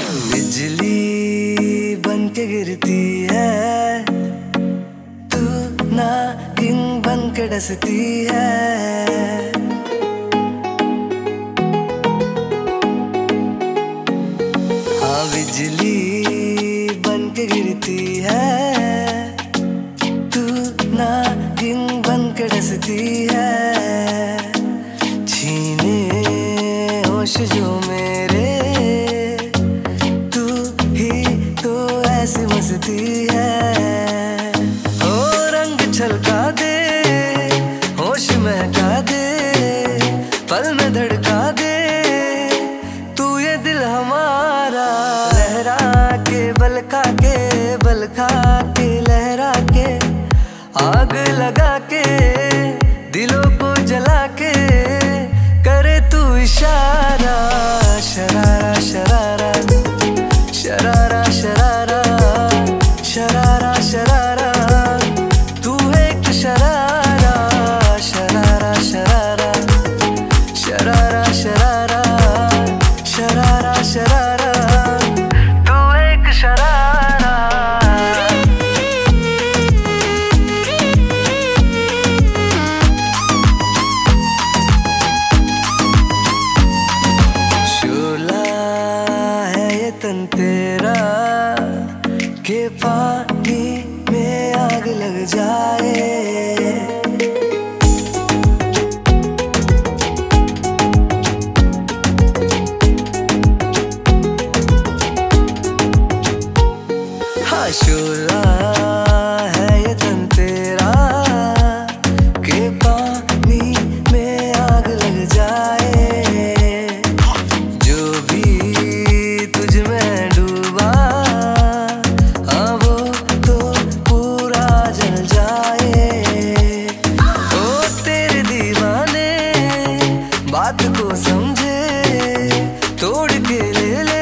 बिजली बन के गिरती है, तू नागिन बन के डसती है। हाँ बिजली बन के गिरती है, तू नागिन बन के डसती है। छीने होश जो मेरे, ऐसी मस्ती है। ओ रंग छलका दे, होश महका दे, पल में धड़का दे तू ये दिल हमारा। लहरा के बल खा के, बल खा के लहरा के, आग लगा के दिलों को जला के, करे तू इशारा। शरारा शरारा शरारा शरारा शरारा शरारा, तू एक शरारा। शरारा शरारा शरारा शरारा शरारा शरारा, तू एक शरारा। शोला है ये तन तेरा के पानी में आग लग जाए। हाँ शोला है ये तन तेरा के पानी में आग लग जाए। जो भी तुझ में डूबा, हाँ वो तो पूरा जल जाए। ओ तेरे दीवाने बात को समझे, तोड़ के ले ले